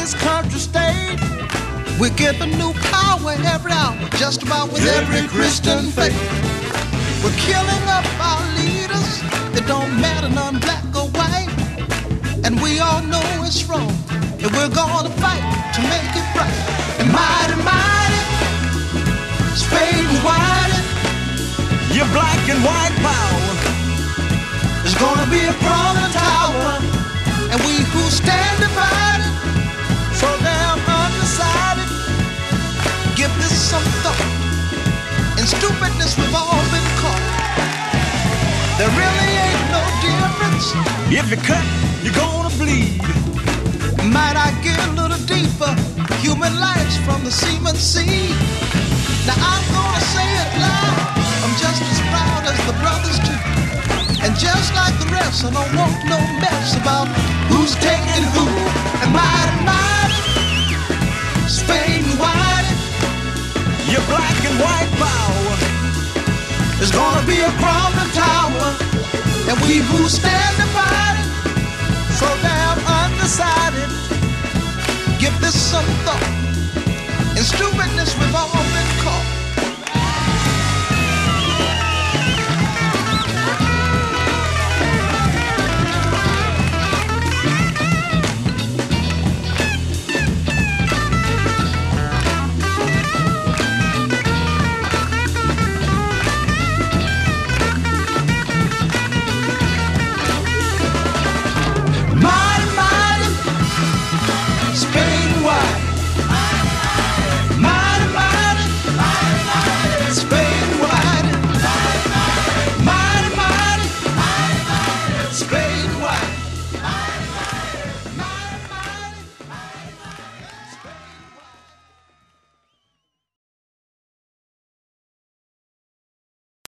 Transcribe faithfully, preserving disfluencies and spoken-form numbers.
this country state. We're getting new power every hour, just about with every Christian faith. We're killing up our leaders, it don't matter none black or white. And we all know it's wrong, and we're gonna fight to make it right. And mighty, mighty, Spade and Whitey, your black and white power is gonna be a crawling tower. And we who stand divided, so damn undecided, give this some thought. In stupidness we've all been caught. There really ain't no difference. If you cut, you're gonna bleed. Might I get a little deeper? Human lives from the semen sea. Now I'm gonna say it loud, I'm just as proud as the brothers too. And just like the rest, I don't want no mess about who's taking who. And mighty, mighty, Spade and Whitey, your black and white power is gonna be a crumbling tower. And we who stand divided, so damn undecided,